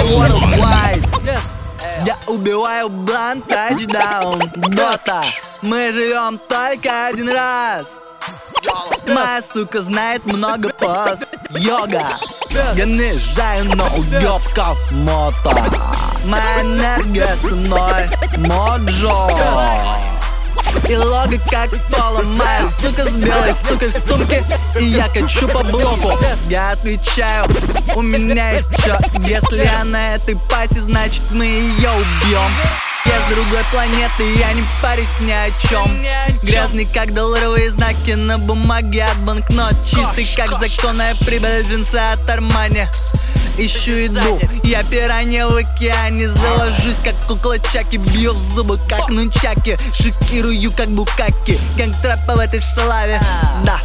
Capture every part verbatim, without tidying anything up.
worldwide. Я убиваю блант, тачдаун, дота. Мы живем только один раз. Моя сука знает много поз. Йога. Я наезжаю на уёбков мото. Моя энергия со мной. Моджо. И лого как пола. Моя сука с белой сукой в сумке. И я качу по блоку. Я отвечаю, у меня есть чё. Если я на этой пати, значит мы ее убьем. Я с другой планеты, я не парюсь ни о чем. Грязный как долларовые знаки на бумаге от банкнот. Чистый как законная прибыль, джинсы от Армани. Ищу еду, я пиранья в океане. Завожусь как кукла Чаки, бью в зубы как нунчаки. Шокирую как букаки, гангстрэпа в этой шалаве. Да.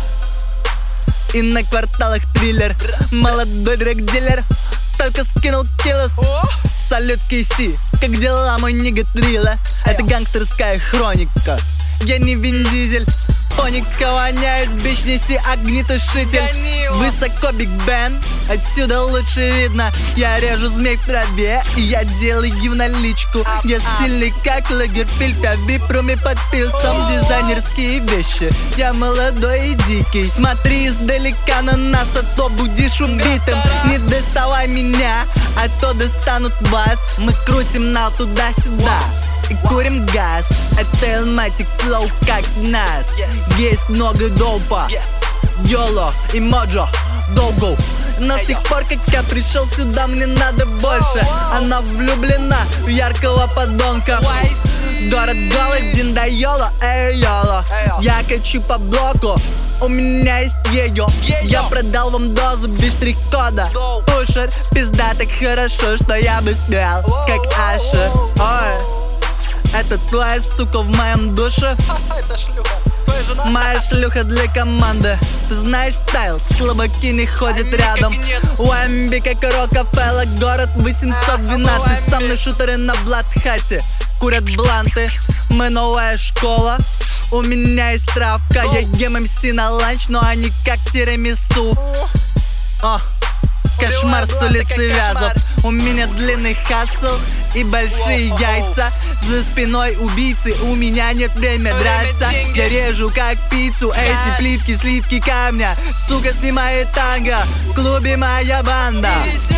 И на кварталах триллер. Молодой драг-дилер только скинул киллос. Салют Кейси, как дела, мой нига Трилла? Это гангстерская хроника. Я не Вин Дизель. Фоника воняет, бич, неси огнетушитель. Высоко Биг Бен, отсюда лучше видно. Я режу змей в траве, и я делаю в наличку. Я стильный как Лагерфельд, а випруми подписом дизайнерские вещи. Я молодой и дикий. Смотри издалека на нас, а то будешь убитым. Не доставай меня, а то достанут вас. Мы крутим на туда-сюда и курим газ. Это Elmatic Flow как нас. Есть много допа, Йоло и Моджо, Долго. Но с тех пор, как я пришел сюда, мне надо больше. Она влюблена в яркого подонка. Город голоден, да Йоло, эй Йоло. Я качу по блоку, у меня есть ее. Я продал вам дозу без штрих-кода. Пушер, пизда, так хорошо, что я бы спел как Ашер. Ой, это твоя сука в моем душе. Моя шлюха для команды. Ты знаешь стайл, слабаки не ходят рядом. У Эмби как Рокфеллер, город восемьсот двенадцать. Со мной шутеры на Бладхате курят бланты. Мы новая школа, у меня есть травка. Я ем эм си на ланч, но они как тирамису. О, кошмар с улицы Вязов. У меня длинный хасл и большие яйца. За спиной убийцы, у меня нет времени драться. Я режу как пиццу эти плитки, слитки камня. Сука снимает танго, в клубе моя банда.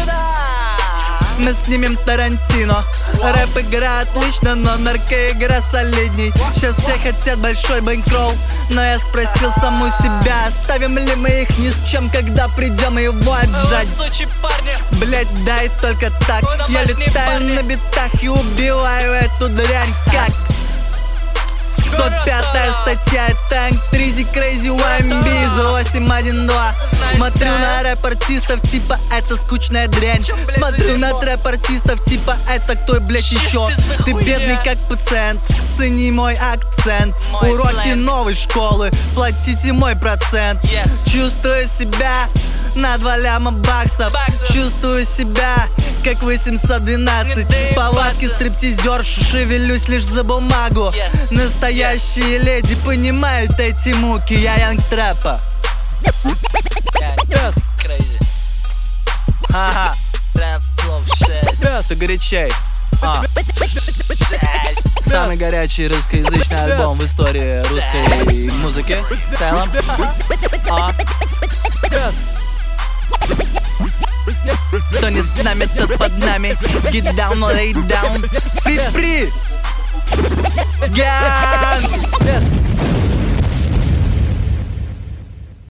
Мы снимем Тарантино. Рэп игра отлично, но наркоигра солидней. Сейчас все хотят большой бэнкролл, но я спросил саму себя, оставим ли мы их ни с чем, когда придем его отжать. Блять, дай только так. Я летаю на битах и убиваю эту дрянь как сто пятая статья, танк Тризи Крейзи Уэмби за восемь один два. Смотрю на рэп-артистов, типа это скучная дрянь. Смотрю на трэп-артистов, типа это кто, блять, еще. Ты бедный как пациент, цени мой акцент. Уроки новой школы, платите мой процент. Чувствую себя на два ляма баксов. Чувствую себя как восемьсот двенадцать. Повадки стриптизерши, шевелюсь лишь за бумагу. Настоящие леди понимают эти муки. Я янг трэпа. Ха-ха. Ты горячей. А. Самый горячий русскоязычный альбом в истории русской музыки в целом. А. Кто не с нами, тот под нами. Get down, lay down. Free, free. Yeah.